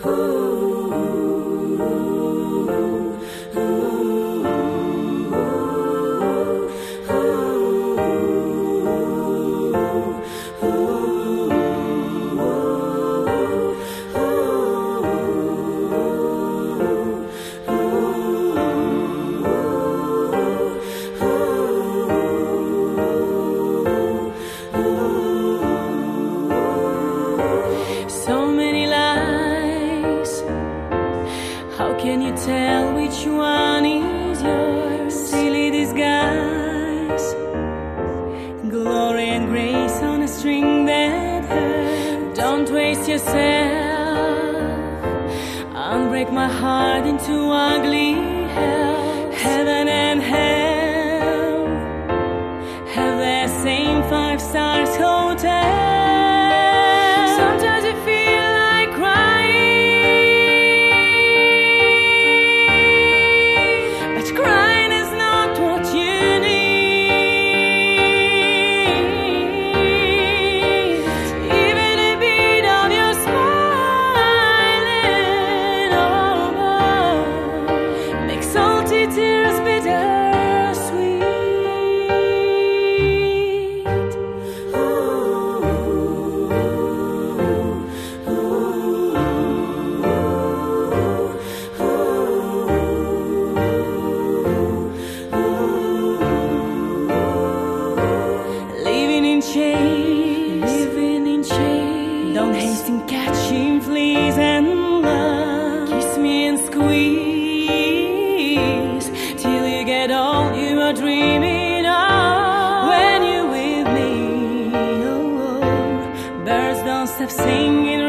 How can you tell which one is yours? Silly disguise, glory and grace on a string that hurts. Don't waste yourself, unbreak my heart into ugly hell. Heaven and hell have the same 5 stars hotel. Sometimes you feel like crying, but crying is not what you need. Even a bit of your smiling makes salty tears bittersweet. Living in chains, don't hasten catching fleas and love. Kiss me and squeeze till you get all you are dreaming of. When you're with me, oh, birds don't stop singing.